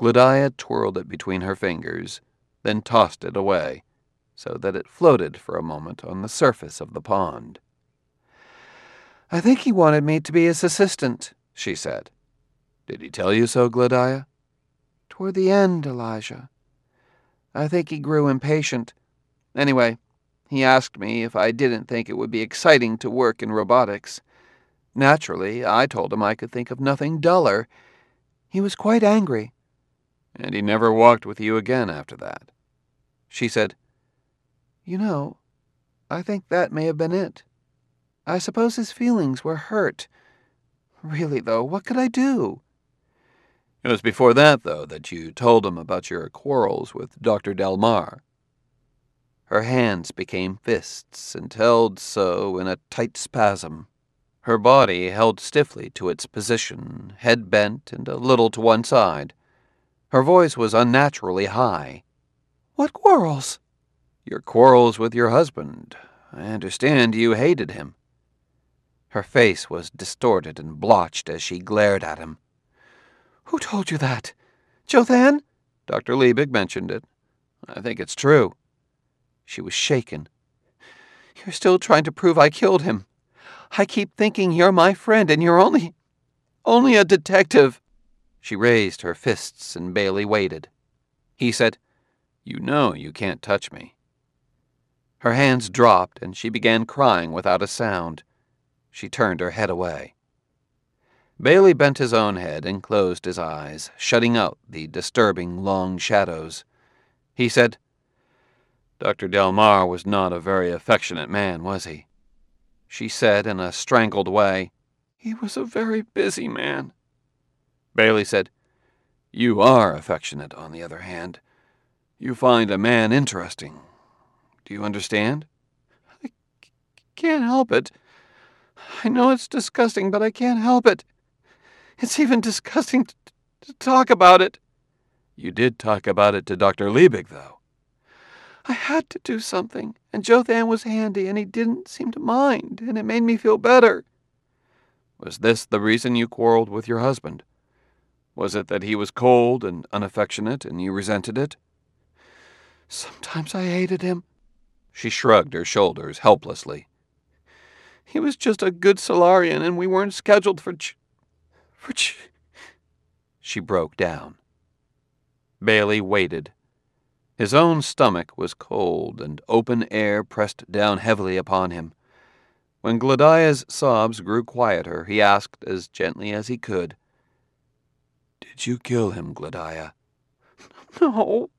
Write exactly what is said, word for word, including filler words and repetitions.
Gludiah twirled it between her fingers, then tossed it away, so that it floated for a moment on the surface of the pond. "I think he wanted me to be his assistant," she said. "Did he tell you so, Gludiah?" "Toward the end, Elijah. I think he grew impatient. Anyway, he asked me if I didn't think it would be exciting to work in robotics. Naturally, I told him I could think of nothing duller. He was quite angry." "And he never walked with you again after that?" She said, "You know, I think that may have been it. I suppose his feelings were hurt. Really, though, what could I do?" "It was before that, though, that you told him about your quarrels with Doctor Delmar." Her hands became fists and held so in a tight spasm. Her body held stiffly to its position, head bent and a little to one side. Her voice was unnaturally high. "What quarrels?" "Your quarrels with your husband. I understand you hated him." Her face was distorted and blotched as she glared at him. "Who told you that? Jothan?" "Doctor Liebig mentioned it. I think it's true." She was shaken. "You're still trying to prove I killed him. I keep thinking you're my friend and you're only... only a detective." She raised her fists and Bailey waited. He said, "You know you can't touch me." Her hands dropped and she began crying without a sound. She turned her head away. Bailey bent his own head and closed his eyes, shutting out the disturbing long shadows. He said, "Doctor Delmar was not a very affectionate man, was he?" She said in a strangled way, "He was a very busy man." Bailey said, "You are affectionate, on the other hand. You find a man interesting. Do you understand?" "I c- can't help it. I know it's disgusting, but I can't help it. It's even disgusting to, to talk about it." "You did talk about it to Doctor Liebig, though." "I had to do something, and Jothan was handy, and he didn't seem to mind, and it made me feel better." "Was this the reason you quarreled with your husband? Was it that he was cold and unaffectionate, and you resented it?" "Sometimes I hated him." She shrugged her shoulders helplessly. "He was just a good Solarian, and we weren't scheduled for ch... for ch..." She broke down. Bailey waited. His own stomach was cold, and open air pressed down heavily upon him. When Gludiah's sobs grew quieter, he asked as gently as he could, "Did you kill him, Gludiah?" "No."